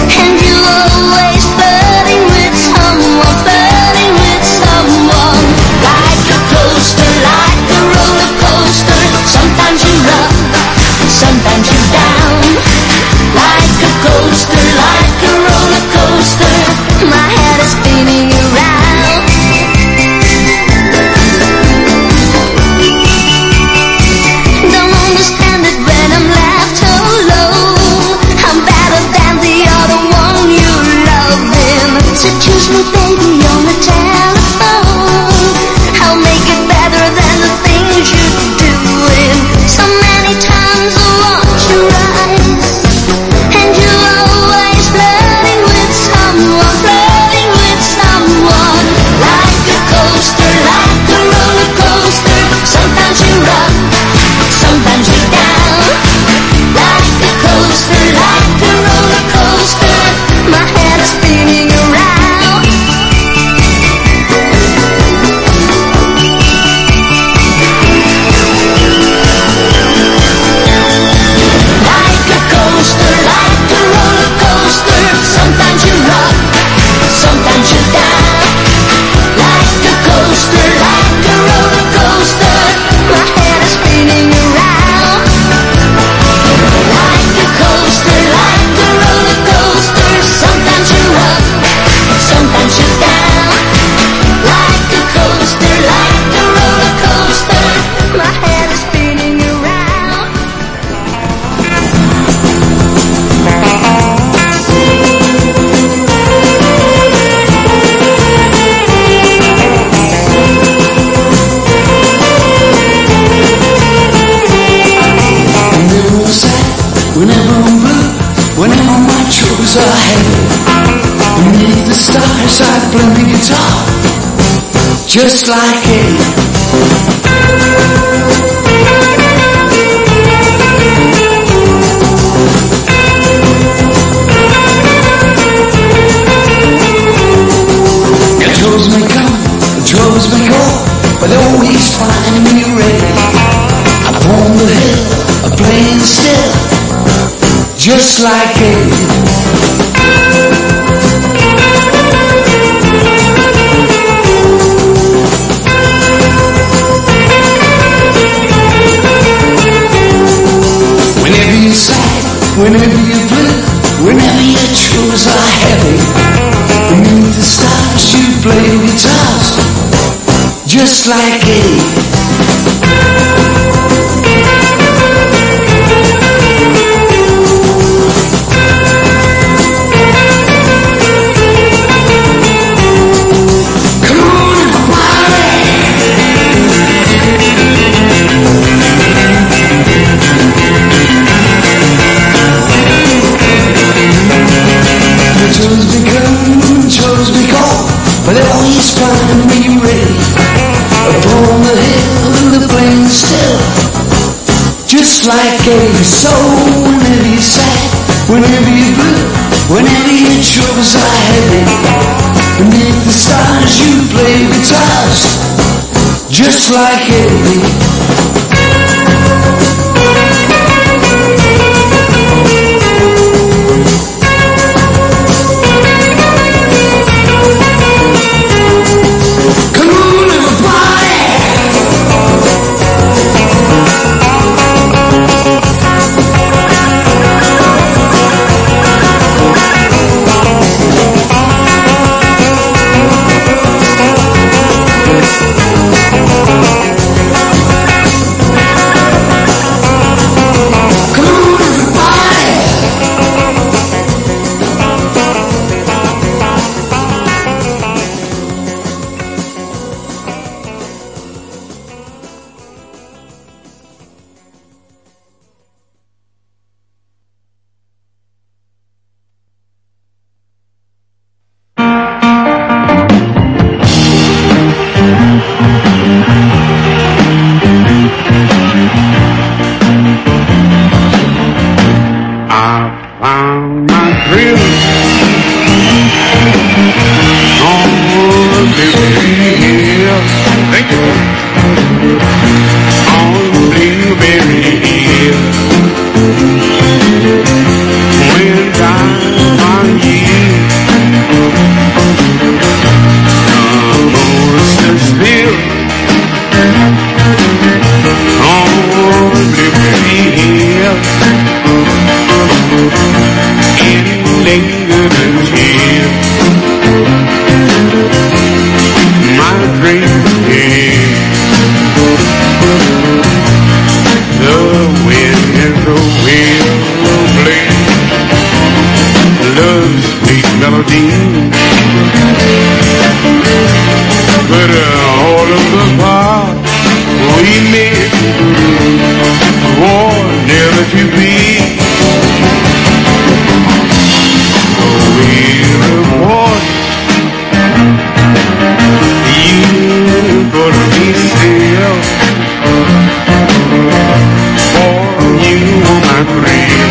And you always flirting with someone, like a coaster, like a roller coaster. Sometimes you're up, sometimes you're down, like a coaster, like a roller coaster. My head is spinning around. Don't understand it when I'm left alone. I'm better than the other one you're loving. Seduce me, baby, on the telephone. I'll make it better than the things you're doing. So many times I watch your eyes, and you're always flirting with someone, like a coaster, like a roller coaster. Sometimes you're up, sometimes you're down, like a coaster, like a roller coaster. My head is spinning around. Like a coaster, like a roller coaster. Sometimes you're up, sometimes you're down, like a coaster, like a roller coaster. My head is spinning around. Like a coaster, like a roller coaster. Sometimes you're up, sometimes you're down, like a coaster, like a roller coaster. My head is spinning around. Whenever I'm sad, whenever I'm blue, whenever my troubles are heavy, beneath the stars I play the guitar, just like Eddie. The troubles may come, the troubles may go, but they always find me ready. Upon the hill, playing still, just like Eddie. Whenever you're sad, whenever you're blue, whenever your troubles are heavy, beneath the stars you play guitars, just like Eddie. Troubles may go, but they always find me ready. Upon the hill, the plain still, just like Eddie. So whenever you're sad, whenever you're blue, whenever your troubles are heavy, beneath the stars you play guitars, just like Eddie. in lingering tears. My dream is the wind and the willow blade, love's sweet melody. But all of the parts we made war never to be. We report you gonna be still, for you are my friend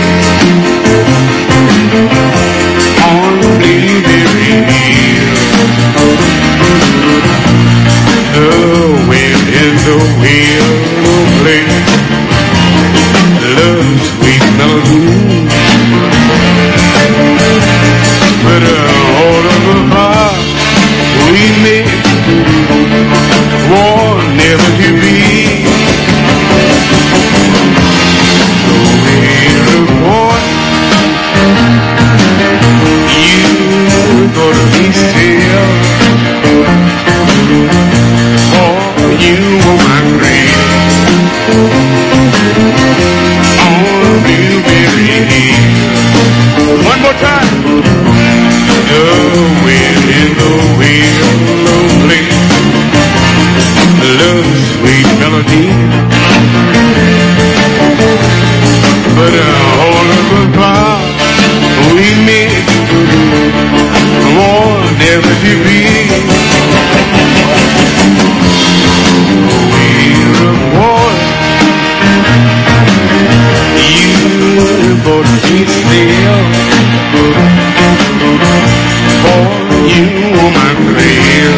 on Blueberry Hill. The wind and the willow play love's sweet melody. But all of the heart we made war never to be. So we report you gonna be still, for you are my friend on Blueberry Hill. One more time. The wind in the willow play love's sweet melody. But all of the part we made war never to be. We report you gonna be still, for you are my friend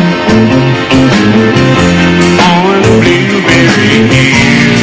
on Blueberry Hill.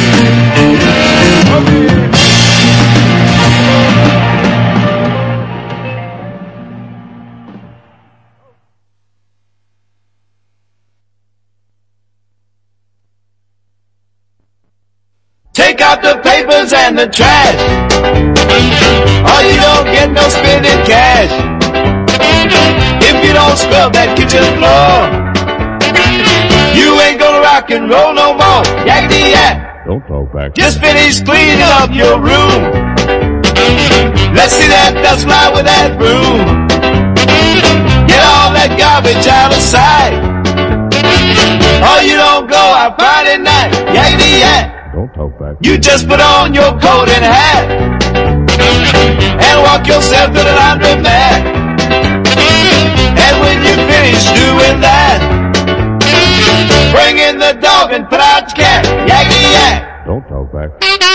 Take out the papers and the trash, or you don't get no spending cash. If you don't scrub that kitchen floor, you ain't gonna rock and roll no more. Yakety yak. Don't talk back. Just finish cleaning up your room. Let's see that dust fly with that broom. Get all that garbage out of sight, or you don't go out Friday night. Yakety yak. Don't talk back. You just put on your coat and hat and walk yourself to the laundromat. And when you finish doing that, bring in the dog and put out the cat. Yakety yak. Don't talk back.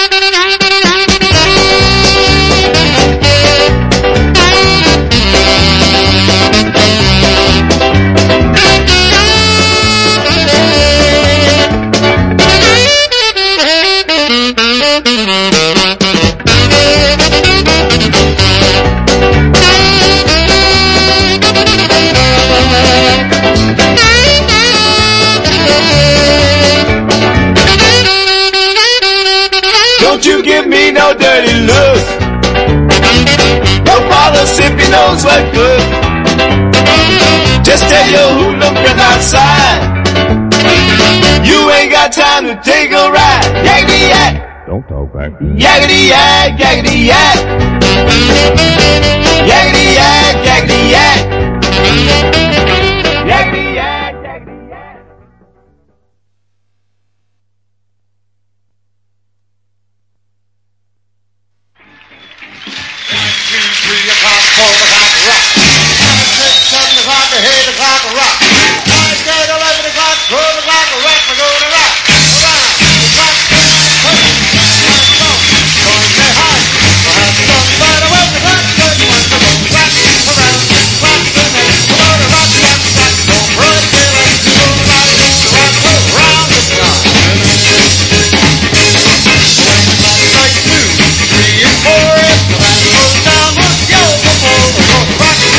Don't you give me no dirty look. Your father simply knows what good. Just tell your hoodlum friend outside, you ain't got time to take a ride. Yakety yak. Don't talk back. Yakety yak, yakety yak. Yakety yak, yakety yak. Yakety yak, yakety yak. Rock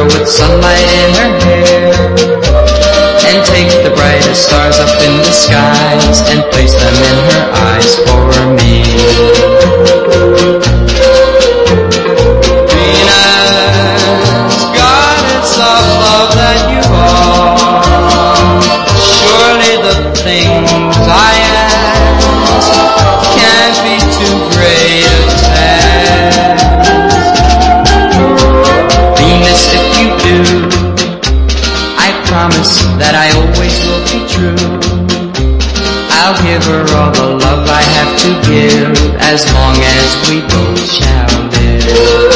with sunlight in her hair, and take the brightest stars up in the skies and place them in her eyes for me. Venus, goddess of love that you are, surely the things I ask can't be too great a task. Venus, if you do, I promise that I always will be true. I'll give her all the love I have to give, as long as we both shall live.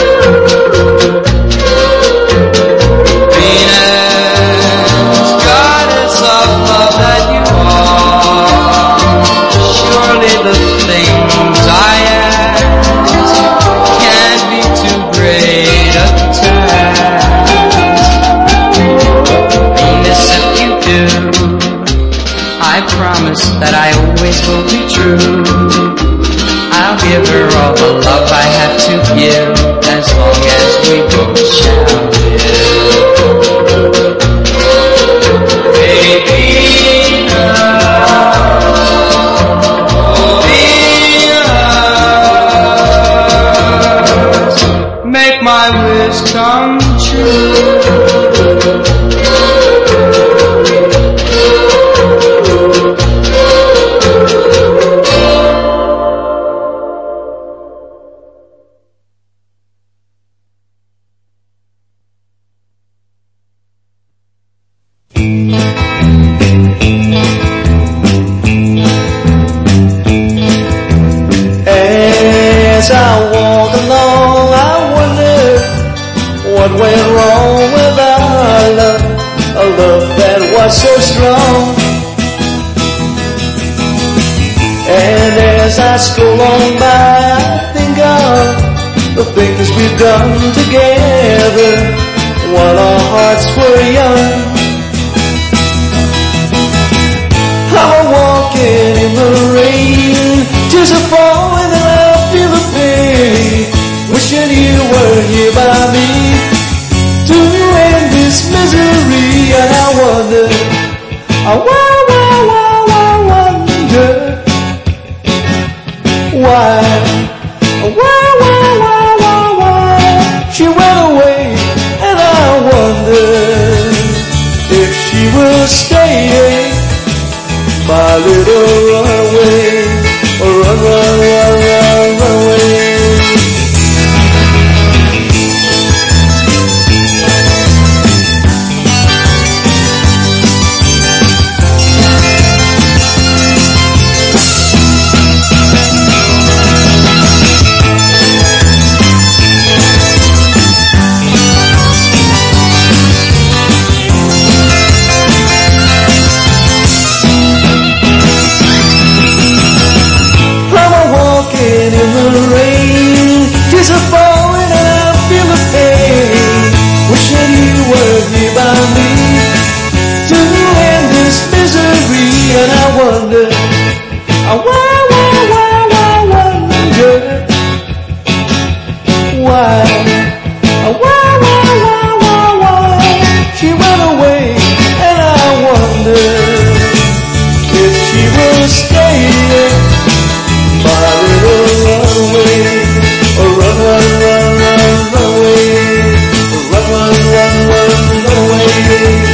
Venus, goddess of love that you are, surely the things I ask can't be too great a task. Venus, if you do, I promise that I always will be true. I'll give her all the love I have to give, as long as we both shall live. Baby, Venus, make my wish come true. As I walk along, I wonder what went wrong with our love, a love that was so strong. And as I stroll on by, I think of the things we've done together while our hearts were young. I'm walking in the rain, tears are falling and I feel the pain, wishing you were here by me to end this misery. And I wonder, I wonder why she went away. And I wonder if she will stay, my little runaway, run, run, run, run, run away. Run away.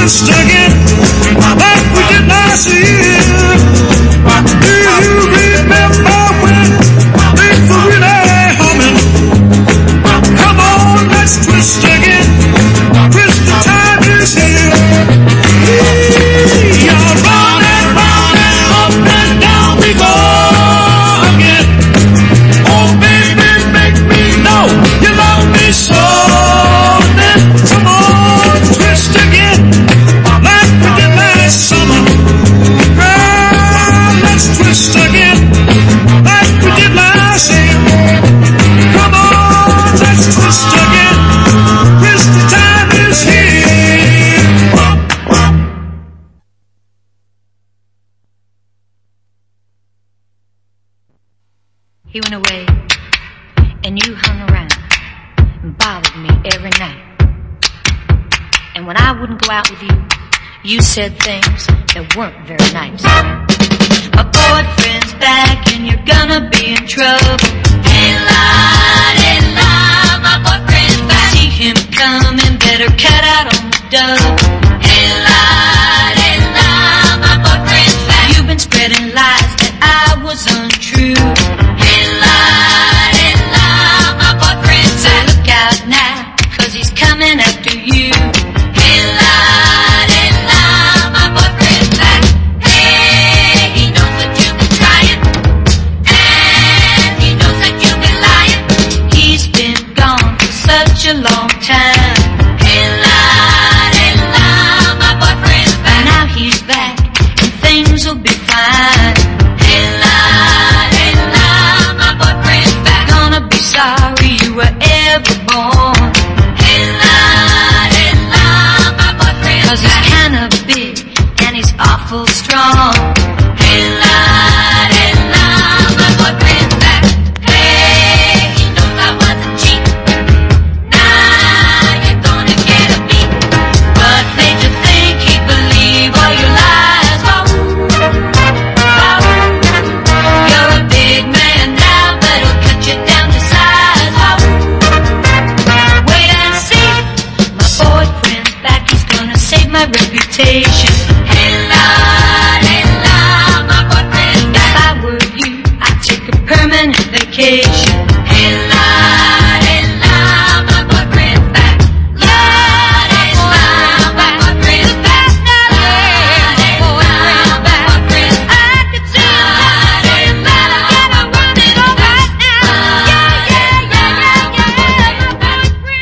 twist again, like we did last year. Do you remember when things were really humming? Come on, let's twist again. Twist, the time is here. You're running round and up and down we go again. Oh baby, make me know you love me so. Then come on, twist again, like we did last summer. Girl, let's twist again, like we did last year. Come on, let's twist again. Twist, the time is here. He went away, and you hung around and bothered me every night. And when I wouldn't go out with you, you said things that weren't very nice. My boyfriend's back and you're gonna be in trouble. Hey la, my boyfriend's back. See him coming, better cut out on the double. Hey la, my boyfriend's back. You've been spreading lies that I was untrue. Hey la, my boyfriend's back. So look out now, 'cause he's coming after you. Hey la, my boyfriend's back. Hey, he knows that you've been trying, and he knows that you've been lying. He's been gone for such a long time. Hey la, my boyfriend's back. Now he's back, and things will be fine. Hey la, my boyfriend's back. Gonna be sorry you were ever born. Hey la, my boyfriend's back. 'Cause he's kinda big, and he's awful strong. Hey la, my boyfriend's back. Hey, he knows I wasn't cheap. Now you're gonna get a beat. What made you think he'd believe all your lies? Whoa, whoa. You're a big man now, but he'll cut you down to size. Whoa. Wait and see, my boyfriend's back. He's gonna save my reputation. Hey la, my boyfriend's back. If I were you, I'd take a permanent vacation. Hey la, my boyfriend's back. La, my boyfriend's back. La, my boyfriend's back. I could see him better get a running all right now. Yeah, my boyfriend's back. 'Cause he's kinda big, and he's awful strong. Hey la, my boyfriend's back. Hey, he knows I wasn't cheap. Now you're gonna get a beat. What made you think he'd believe all your lies? Whoa. You're a big man now, but he'll cut you down to size. Whoa. Wait and see, my boyfriend's back. He's gonna save my reputation. Hey la, my boyfriend's back. La, my boyfriend's back. I could see him better get a running all right now. Yeah, my boyfriend's back.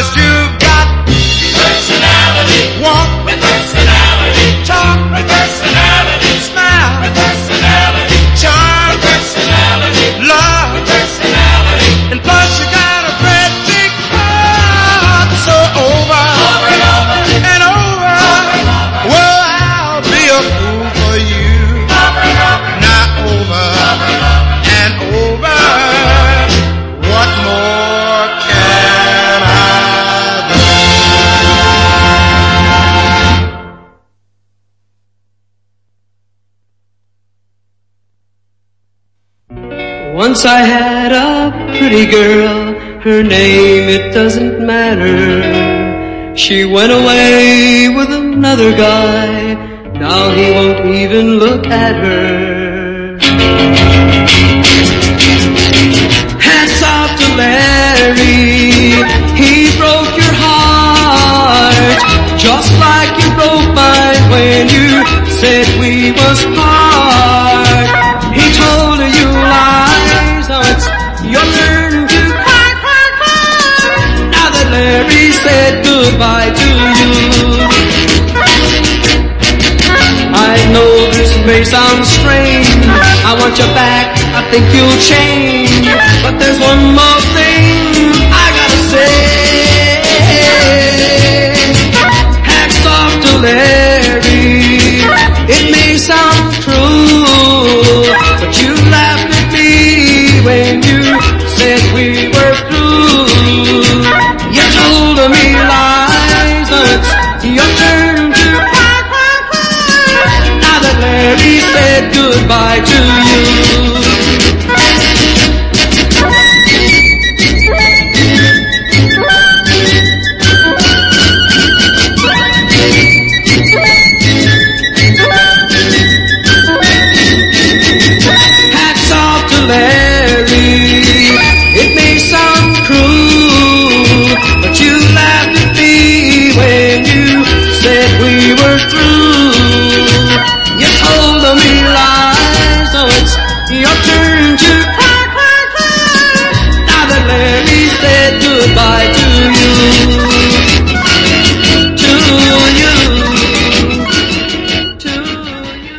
'cause you've got personality. Walk with personality. Talk with personality. Smile with personality. Charm with personality. Love with personality. And plus you got a great big heart. So over and over and over. Well, I'll be a fool for you. Not over and over. What more can I do? Once I had a pretty girl, her name it doesn't matter. She went away with another guy, now he won't even look at her. Hats off to Larry, he broke your heart, just like you broke mine when you said we was part. He told you lies, now it's your turn to cry, cry, cry. Now that Larry said goodbye to you, I know this may sound strange, I want you back, I think you'll change, but there's one more thing I gotta say. Hats off to Larry, it may sound cruel, but you laughed at me when you said we were through. You told me lies, now it's your turn to cry, cry, cry. Now that Larry said goodbye to you. Hats off to Larry, it may sound cruel, but you laughed at me when you said we were through. You told me lies, so it's your turn to cry, cry, cry. Now that Larry said goodbye to you. To you. To you.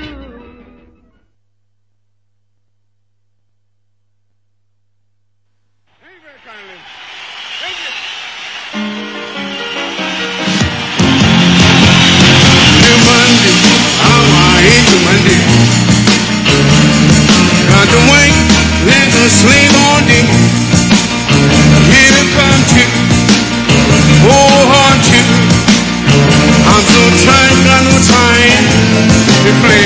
Monday, oh, I hate you Monday. Got to wait, let the sleep on day. Here it comes to, oh, hard to. I'm so tired, got no time to play.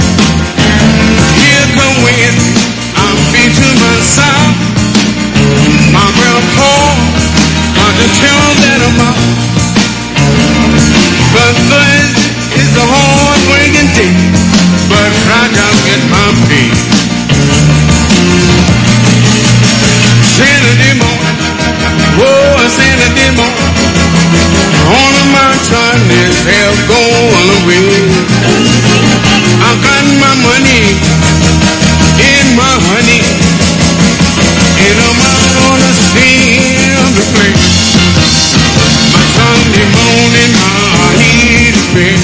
Here come when I'm beat to myself. My brother Paul, want to tell that about. But this is a hard-working day, but I gotta get my pay. Saturday morning, oh, Saturday morning, all of my darkness have gone away. I got my money in my honey, and I'm out on the same place. My Sunday morning, I need a bed.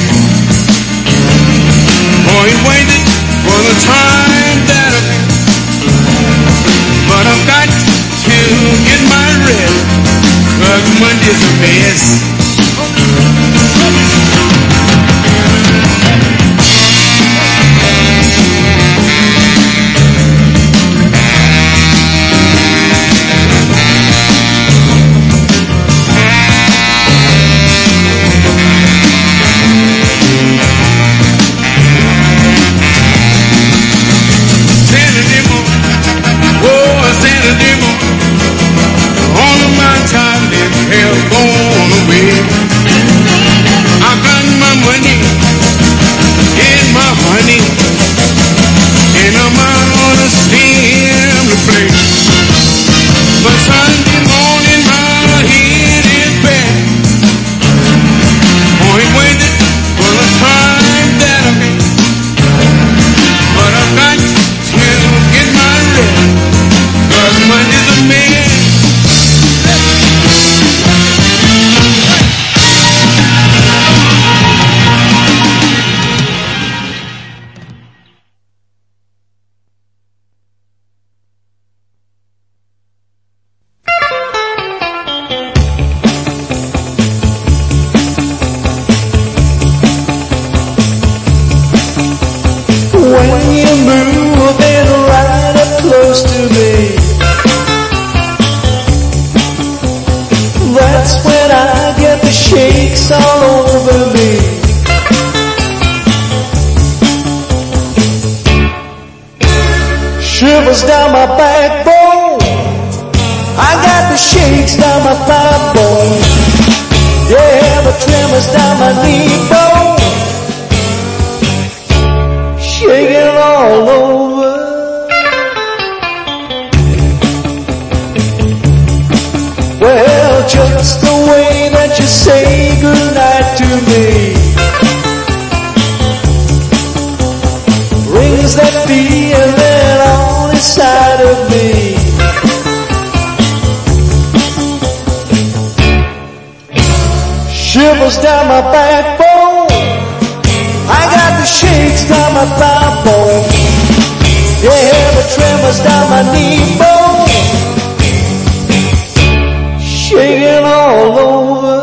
Boy, waited for the time that I met, but I've got to get my rest, 'cause Monday's a mess. that's when I get the shakes all over me. Shivers down my backbone, I got the shakes down my thigh bone. Yeah, the tremors down my knee bone, shaking all over. Well, just the way that you say goodnight to me brings that feeling on inside of me. Shivers down my backbone, I got the shakes down my thigh bone. Yeah, the tremors down my knee bone, shaking all over.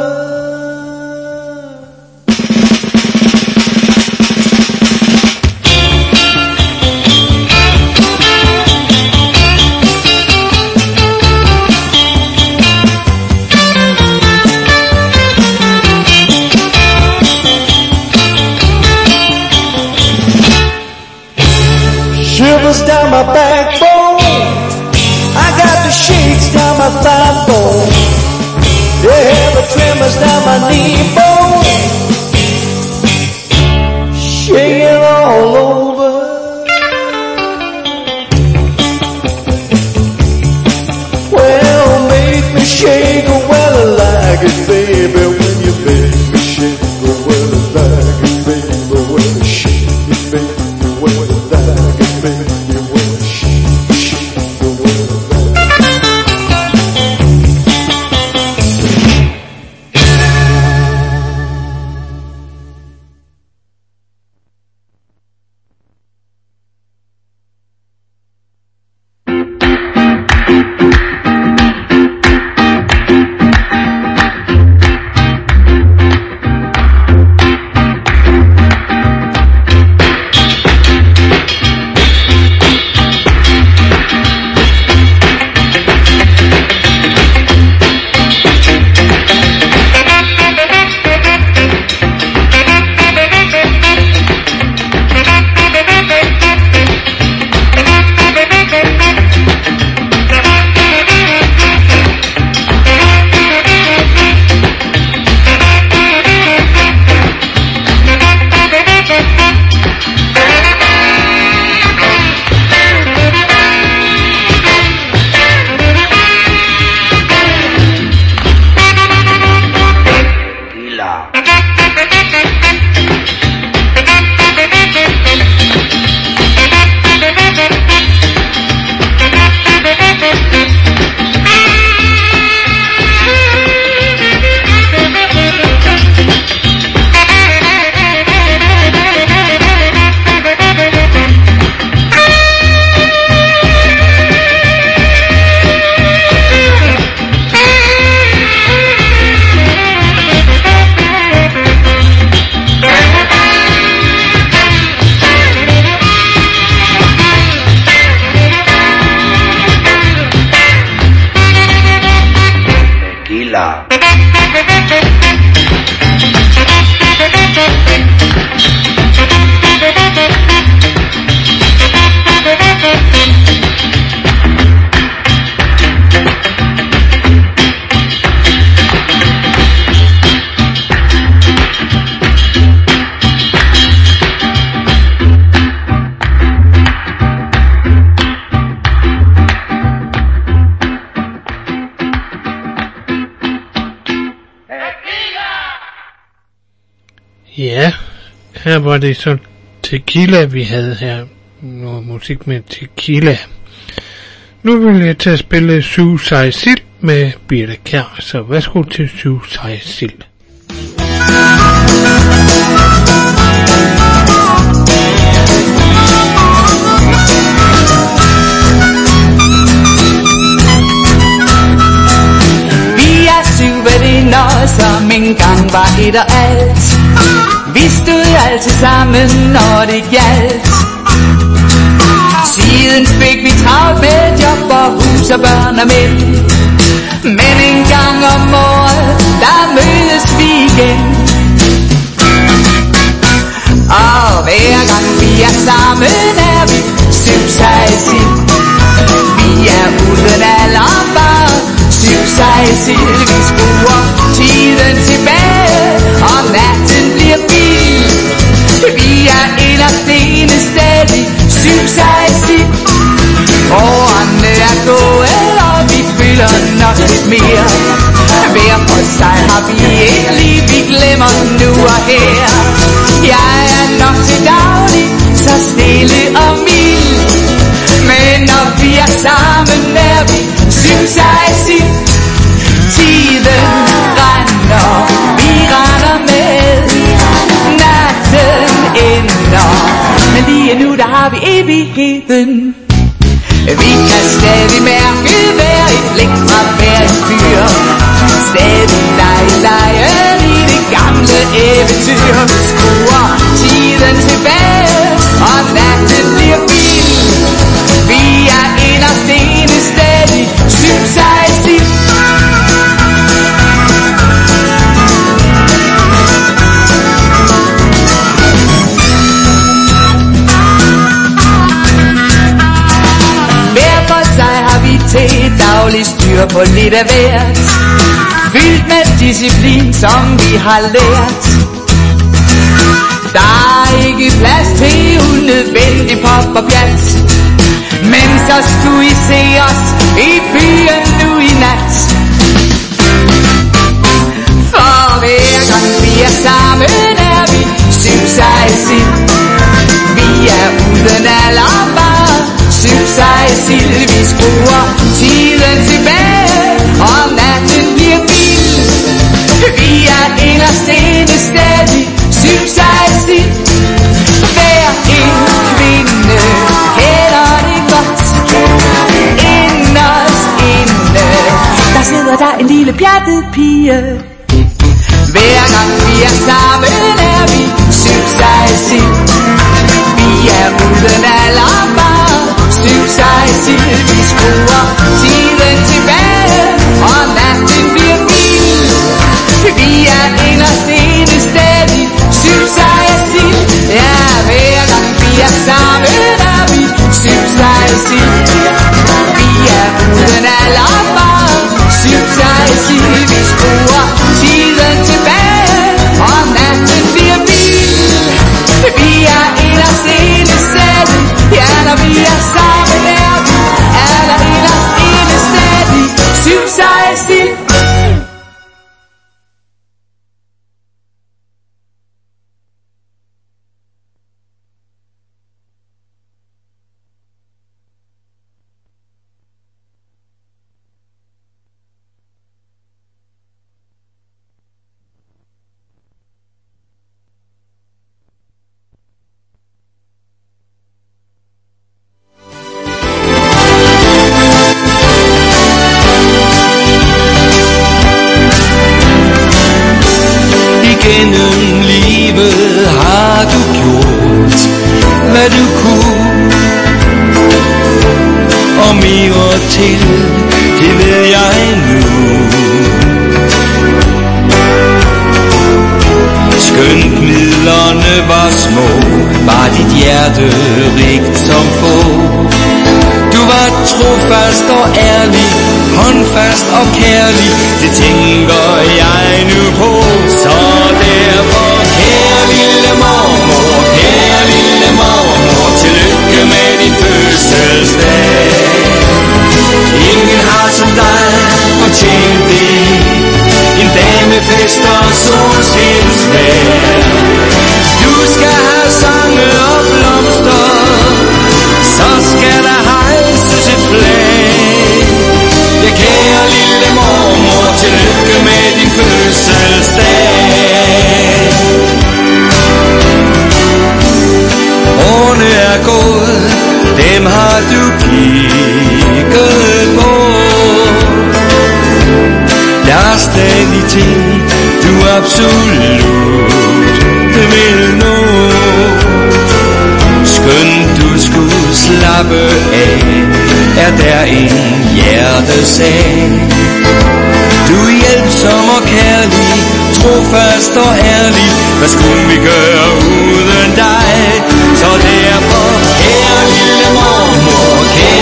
Shivers down my backbone, I got the shakes down my thigh bone. Yeah, the tremors down my knee bone, shaking all over. Well, make me shake well I like it, baby. When you make me shake well I like it, baby. When you shake it, baby. When I like it, baby. When you shake well I like it. Ja, her var det så tequila, vi havde her. Noget musik med tequila. Nu vil jeg til at spille Suicide Sild med Birthe Kjær, så værsgo til Suicide Sild. Vi er 7 veninder, som engang var et og alt. Vi stod altid sammen, når det gjaldt. Siden fik vi travlt med job og hus og børn og mænd. Men en gang om året igen. Og hver gang vi er sammen er vi syv-sej-sil. Vi er uden alder, syv-sej-sil. Vi skruer tiden tilbage, og natten bliver vild. Vi er inderst inde stadig syv-sej-sil. Årene er gået, og vi føler nok lidt mere. Hver for sig har vi et liv, vi glemmer nu og her. Jeg er nok til daglig, så stille og mild. Men når vi er sammen, er vi syv-sej-sil. Tiden render, vi render med. Natten ender, men lige nu der har vi evigheden. Vi kan stadig mærke hver et blik fra hver et fyr. Stadig lejen i det gamle eventyr. Vi skruer tiden tilbage, og natten bliver vild. Vi er inderst inde stadig syv-sej-sil. Til daglig styr på lidt af hvert, fyldt med disciplin, som vi har lært. Der er ikke plads til unødvendig pop og pjat, men så skulle I se os i byen nu i nat. For hver gang vi er sammen, er vi syv-sej-sil. Vi er uden alder, syv-sej-sil. Vi skruer tiden tilbage, og natten bliver vild. Vi er inderst inde stadig syv-sej-sil. Hver en kvinde kender det godt. Inderst inde, der sidder der en lille pjattet pige. Hver gang vi er sammen, er vi syv-sej-sil. Vi er uden alder, syv-sej-sil. Vi skruer tiden tilbage, og natten bliver vild. Vi er inderst inde stadig syv-sej-sil. Ja, hver gang vi er sammen, er vi syv-sej-sil. Vi er uden alder, syv-sej-sil. Vi skruer tiden tilbage, og natten bliver vild. Vi er inderst inde stadig. Ja, når vi er sammen, er vi aller inderst inde stadig syv-sej-sil. Gennem livet har du gjort, hvad du kunne, og mere til, det ved jeg nu. Skønt midlerne var små, var dit hjerte rigt som få. Du var trofast og ærlig, håndfast og kærlig, det tænker jeg nu på. Så derfor, kære lille mormor, tillykke med din fødselsdag. Ingen har som dig fortjent det, en dag med fest og solskinsvejr. Du skal have sange og blomster, så skal der hejses et flag. Ja, kære lille mormor, tillykke med din fødselsdag. Årene er gået, dem har du kigget på. Der er stadig ting, du absolut vil nå. Skønt du skulle slappe af, er der en hjertesag. Du er hjælpsom og kærlig, trofast og ærlig. Hvad skulle vi gøre uden dig? Så derfor, kære lille mormor,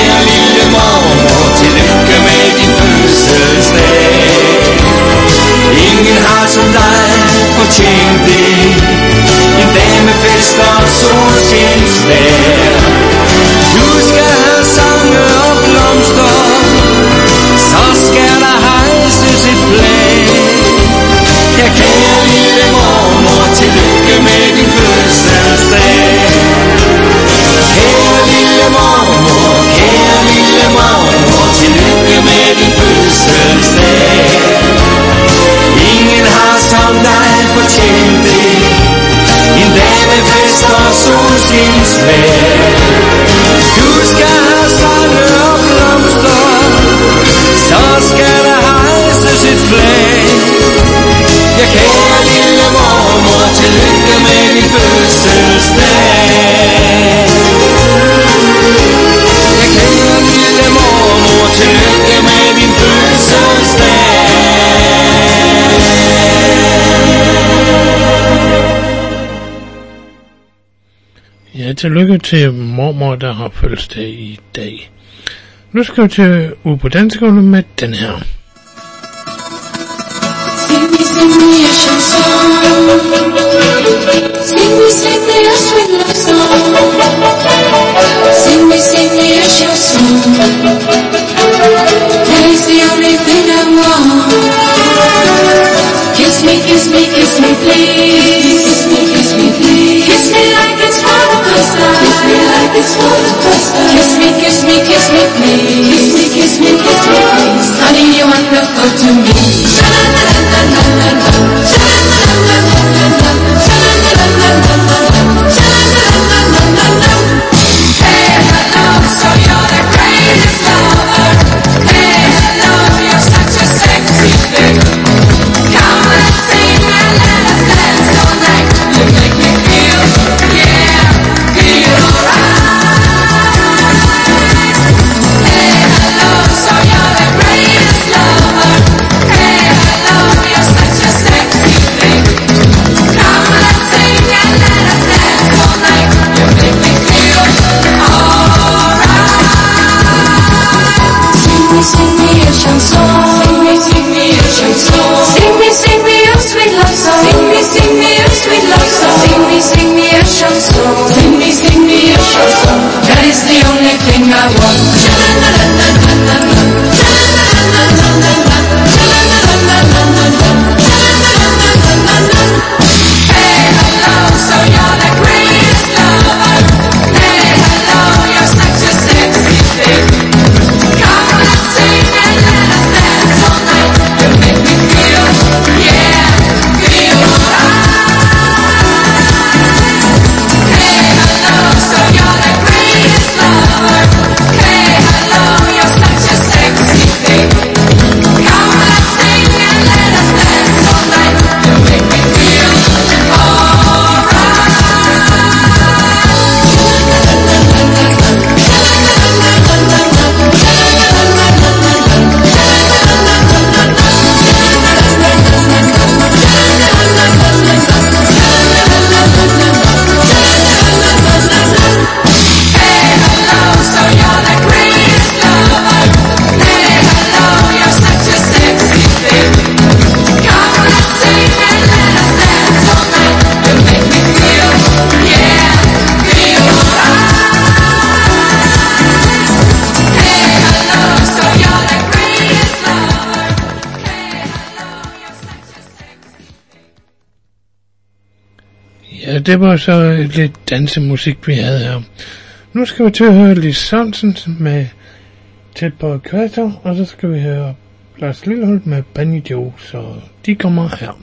tillykke med din fødselsdag. Ingen har som dig fortjent det, en dag med fest og solskinsvejr. Du skal have sange og blomster, så skal der hejses et flag. Ja, kære lille mormor, tillykke med din fødselsdag. Kære lille mormor, tillykke med din fødselsdag. Ingen har som dig fortjent det, en dag med fest og solskinsvejr. Du skal have sange og blomster, så skal der hejses et flag. Ja, kære lille mormor, tillykke med din fødselsdag. Ja, kære lille mormor, tillykke med din fødselsdag. Ja, tillykke til mormor, der har fødselsdag i dag. Nu skal vi til ude på danskerne med den her. Sing me a chanson. Sing me a sweet love song. Sing me a chanson. That is the only thing I want. Kiss me, please. Kiss me like it's for the first time. Kiss me, please. Kiss me, please. Honey, you're wonderful to me. Hey, hello, so you're the greatest lover. Hey, hello, you're such a sexy thing. Come, let's sing and let us dance all night. You make me feel, yeah, feel alright. Hey, hello, so you're the greatest lover. Hey, hello, you're such a sexy thing. Come, let's sing and let us dance all night. You make me feel alright. Sing me a chanson. Sing me a chanson. Sing me a sweet love song. Sing me a sweet love song. Sing me a chanson. Sing me a chanson. That is the only thing I want. Hey, hello, so you're the greatest lover. Hey, hello, you're such a sexy thing. Come, let's sing and let us dance all night. You make me feel, yeah, feel alright. Hey, hello, so you're the greatest lover. Hey, hello, you're such a sexy thing. Come, let's sing and let us dance all night. You make me feel Ja, det var så lidt dansemusik, vi havde her. Nu skal vi til at høre Lis Sørensen med Tæt på Ekvator, og så skal vi høre Lars Lilleholt med Banjo, så de kommer her.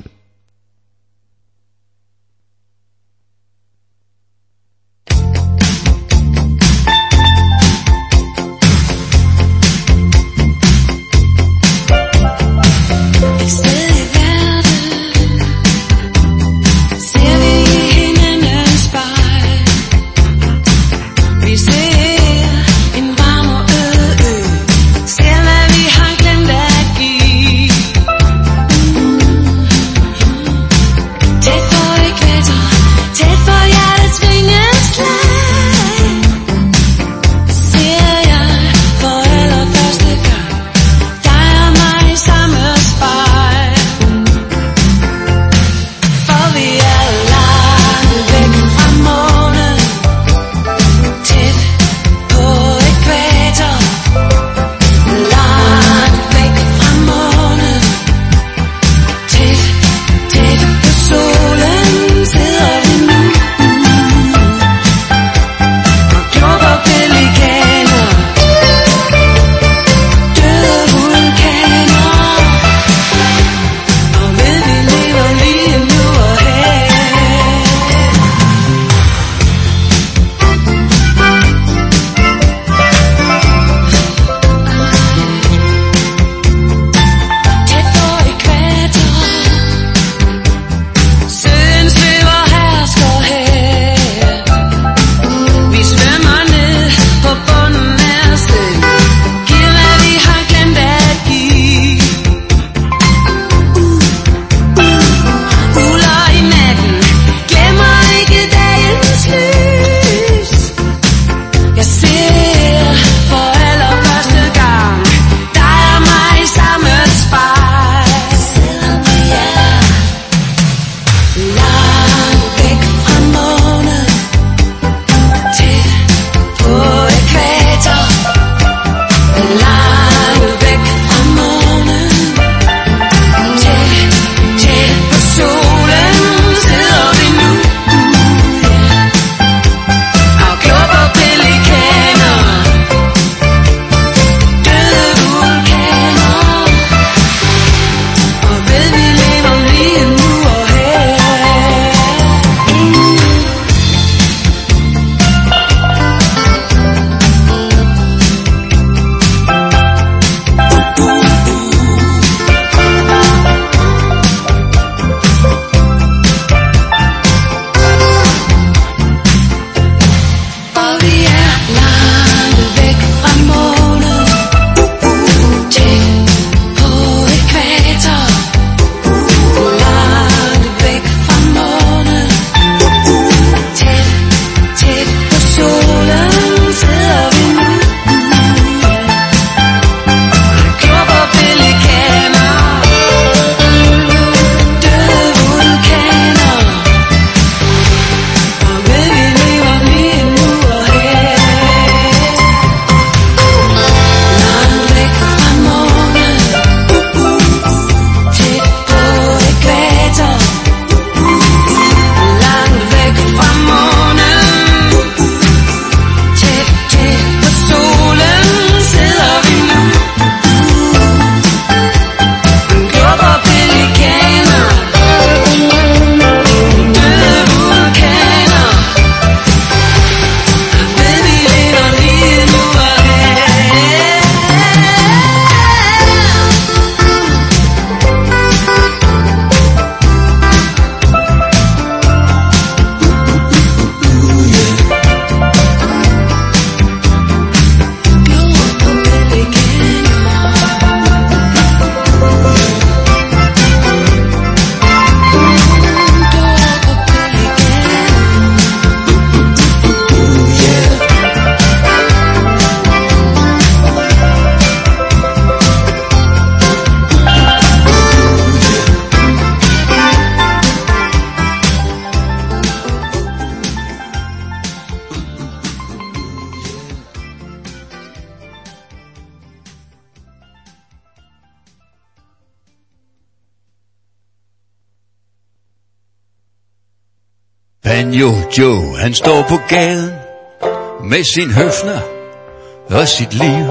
Banjo Joe, han står på gaden med sin høfner og sit liv,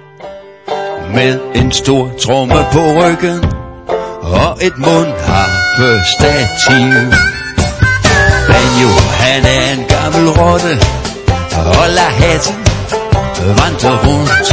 med en stor tromme på ryggen og et mundharpestativ. Banjo, han er en gammel rotte og lader hatten vandre rundt.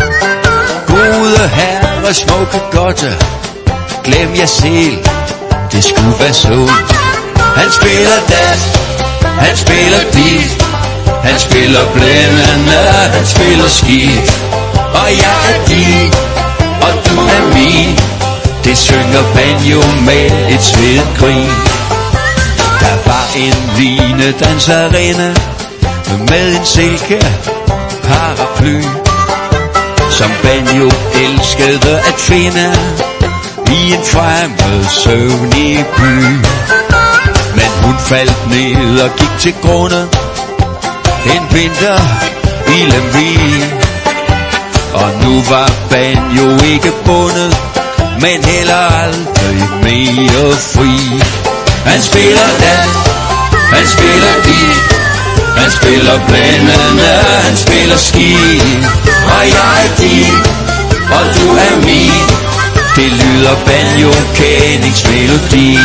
Gode herrer, smukke godte, glem jer selv, det skulle være sundt. Han spiller dat, han spiller dit, han spiller blændende, han spiller skidt. Og jeg er din, og du er min, det synger Banjo med et svedt grin. Der var en linedanserinde med en silke paraply, som Banjo elskede at finde i en fremmed søvnig by. Men hun faldt ned og gik til grunde en vinter i Lemvig. Og nu var Banjo ikke bundet, men heller aldrig mere fri. Han spiller dat, han spiller dit, han spiller blændende, han spiller skidt. Og jeg er din, og du er min, det lyder banjo-kendingsmelodi.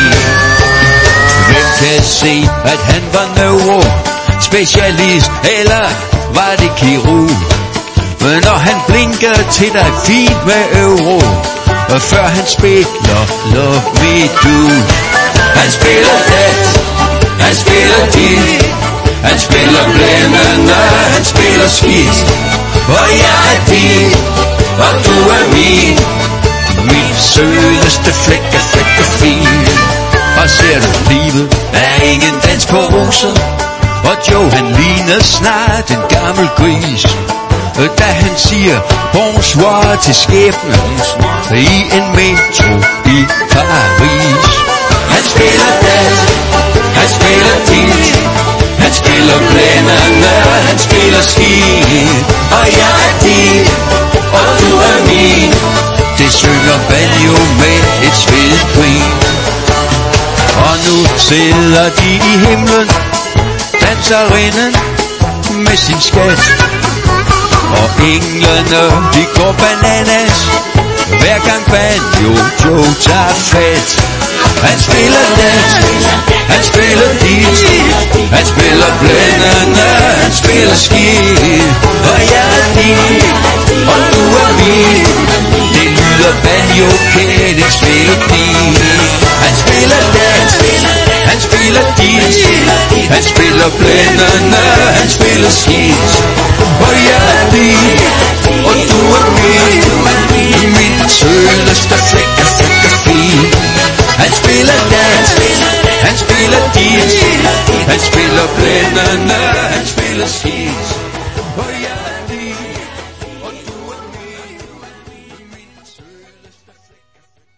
Hvem kan se, at han var neurospecialist, eller var det kirurg? Men når han blinker til dig fint med euro, og før han spiller Love Me Do. Han spiller dat, han spiller dit, han spiller blændende, han spiller skidt. Og jeg er din, og du er min, min sødeste flække fin. Og ser du, livet er ingen dans på roser, og Joe han ligner snart en gammel gris, da han siger bonsoir til skæbnen i en metro i Paris. Han spiller dat, han spiller dit, han spiller blændende, han spiller skidt. Og jeg er din, og du er min, det synger Banjo med et svedigt grin. Og nu sidder de i himlen, danserinden med sin skat, og englene, de går bananas, hver gang Banjo Joe tager fat. Han spiller dat, han spiller dit, han spiller blændende, han spiller skidt. Og jeg er din, og du er min, det lyder banjo-kendingsmelodi. Han spiller dat, han spiller dit, han spiller blændende, han spiller skidt. Og jeg er din, og du er min, min sødeste flække fin. Han spiller dat, han spiller dit, han spiller blændende, han spiller skidt. Og jeg er din, og du er min, min sødeste flække.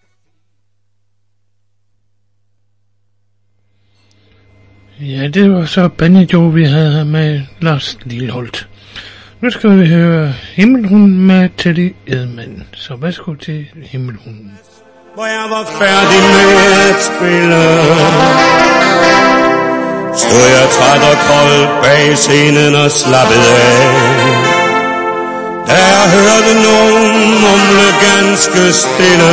Ja, det var så Banjo, vi havde med Lars Lilholt. Nu skal vi høre Himmelhunden med Teddy Edman. Så værsgo til Himmelhunden. Hvor jeg var færdig med at spille, stod jeg træt og kold bag scenen og slappede af. Da jeg hørte nogen mumle ganske stille,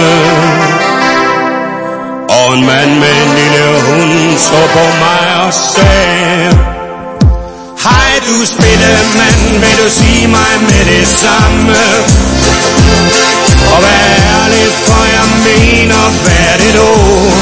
og en mand med en lille hund så på mig og sagde: hej du spillemand, vil du sige mig med det samme? Og vær ærlig, for jeg mener, hvad er det dog?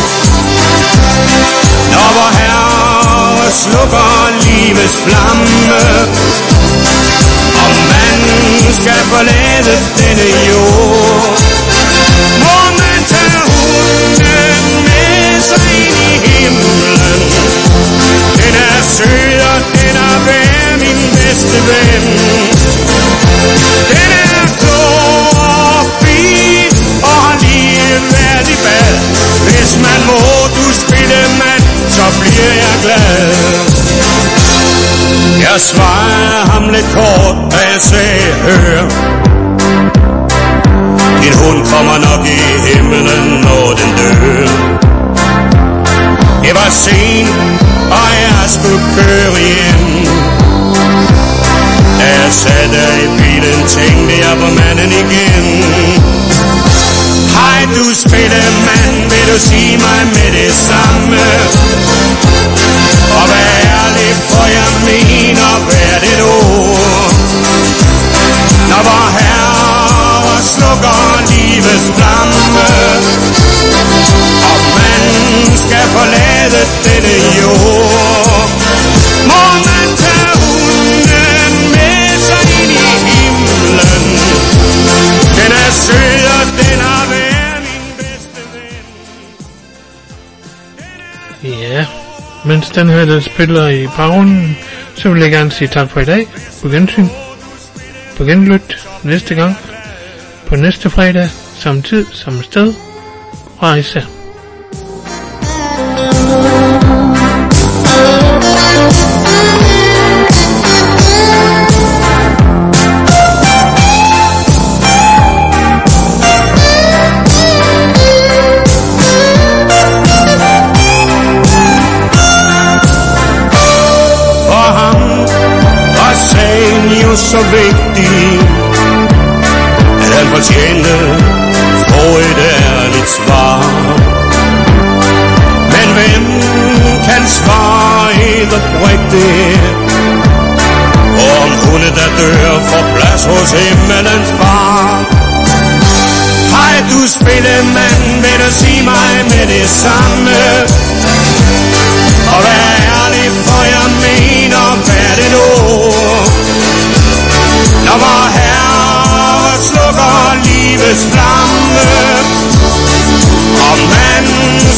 Når vor Herre slukker livets flamme, og man skal forlade denne jord, må man tage hunden med sig ind i himlen. Den er sød, og den er værd, min bedste ven. Den er klog og fin, og har lige været i bad. Hvis man må, du spillemand, så bliver jeg glad. Jeg svarede ham lidt kort, da jeg sagde: hør, din hund kommer nok i himlen, når den dør. Det var sent, og jeg du sige mig med det samme? Og vær ærlig, for jeg mener hvert et ord. Når vor Herre slukker livets flamme, og man skal forlade denne jord, må man tage hunden med sig ind i himlen. Den er sød, og den har været min bedste ven. Ja, mens den her der spiller i baggrunden, så vil jeg gerne sige tak for i dag. På gensyn. På genlyt næste gang. På næste fredag. Samme tid, samme sted. Rejse. Så vigtig, at han fortjente få et ærligt svar. Men hvem kan svare helt oprigtigt, om hunde der dør får plads hos himmelens far? Hej du spillemand, vil du sige mig med det